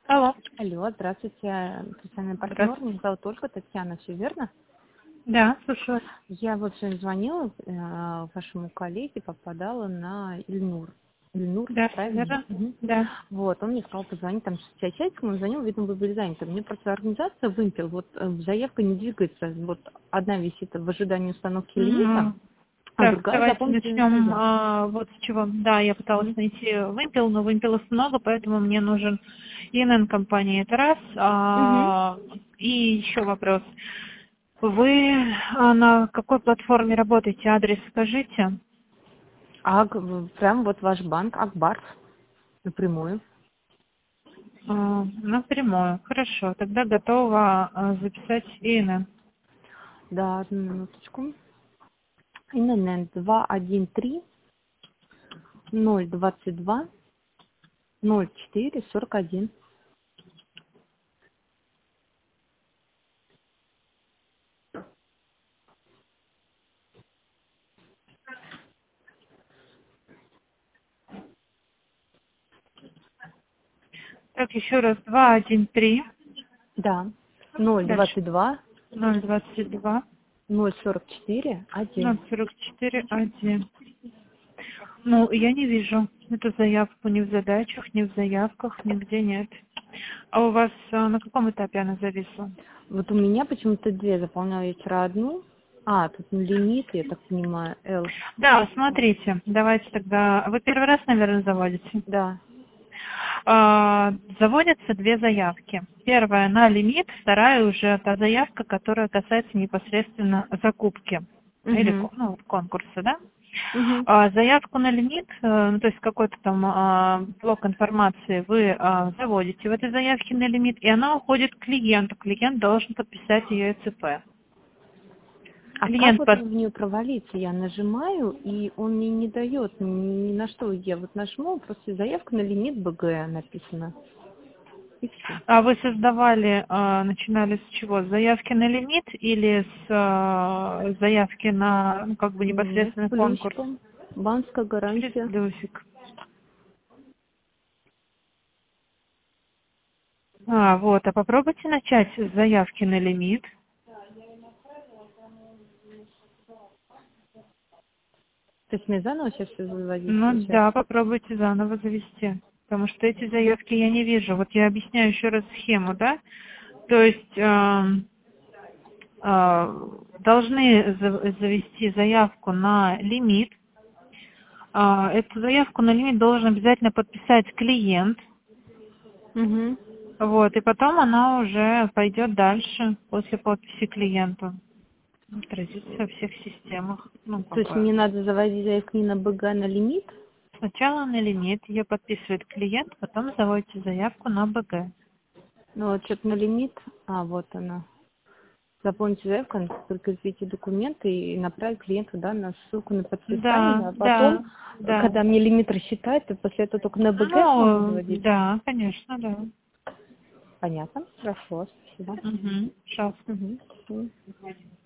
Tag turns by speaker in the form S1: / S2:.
S1: Алло,
S2: Алло, здравствуйте, профессиональный партнер.
S1: здравствуйте.
S2: Меня зовут Ольга, Татьяна, все верно?
S1: Да, слушаю.
S2: Я вот сегодня звонила вашему коллеге, попадала на Ильнур. Ильнур,
S1: Да, все
S2: правильно?
S1: верно?
S2: Мгм.
S1: Да.
S2: Вот, он мне сказал позвонить там 6 часиком, он звонил, видно, вы были заняты. Мне просто организация вымпел, вот заявка не двигается. Вот одна висит в ожидании установки лимита,
S1: М,
S2: а
S1: Так,
S2: другая
S1: давайте
S2: заполнить
S1: начнем
S2: заявку.
S1: вот с чего. Да, я пыталась
S2: Мгм.
S1: найти вымпел, но вымпелов много, поэтому мне нужен ИНН компании. Это раз.
S2: Мгм.
S1: И еще вопрос. Вы на какой платформе работаете? Адрес скажите.
S2: Прям вот ваш банк, Акбарс, напрямую.
S1: Напрямую. Хорошо, тогда готова записать ИНН.
S2: Да, одну минуточку. ИНН 213 022 0441.
S1: Так, еще раз. 213.
S2: Да.
S1: Дальше.
S2: 022
S1: 022
S2: 044 1.
S1: 044 1. Ну, я не вижу эту заявку ни в задачах, ни в заявках, нигде нет. А у вас на каком этапе она зависла?
S2: Вот у меня почему-то две. Заполняла я вчера одну. Тут лимит, я так понимаю, L.
S1: Да, смотрите, давайте тогда... Вы первый раз, наверное, заводите?
S2: Да.
S1: Заводятся две заявки. Первая на лимит, вторая уже та заявка, которая касается непосредственно закупки или
S2: Угу.
S1: конкурса, да?
S2: Угу.
S1: Заявку на лимит, ну, то есть какой-то там блок информации вы заводите в этой заявке на лимит, и она уходит к клиенту. Клиент должен подписать ее ЭЦП.
S2: А как
S1: Клиент
S2: вот в нее провалиться? Я нажимаю, и он мне не дает ни на что. Я вот нажму, просто заявка на лимит БГ написано. И все.
S1: А вы создавали, начинали с чего? С заявки на лимит или с заявки на, ну, как бы
S2: Нет,
S1: непосредственно конкурс?
S2: плюсиком. Банковская
S1: Через
S2: гарантия.
S1: плюсик. Вот. А попробуйте начать с заявки на лимит.
S2: То есть мне заново сейчас все выводить,
S1: Ну
S2: получается?
S1: да, попробуйте заново завести. Потому что эти заявки я не вижу. Вот я объясняю еще раз схему, да? То есть должны завести заявку на лимит. Эту заявку на лимит должен обязательно подписать клиент.
S2: Угу.
S1: Вот, и потом она уже пойдет дальше после подписи клиента. Отразится во всех системах. Ну,
S2: То
S1: как
S2: есть
S1: бы.
S2: мне надо заводить заявку не на БГ, а на лимит?
S1: Сначала на лимит ее подписывает клиент, потом заводите заявку на БГ.
S2: Ну вот что-то на лимит. Вот она. Заполните заявку, прикрепите документы и направить клиенту, да, на ссылку на
S1: Да,
S2: подписание, а потом,
S1: да, да.
S2: когда мне лимит рассчитают, то после этого только на БГ смогу
S1: Ну,
S2: заводить.
S1: да, конечно, да.
S2: Понятно? Хорошо, спасибо.
S1: Угу. Пожалуйста.
S2: Угу.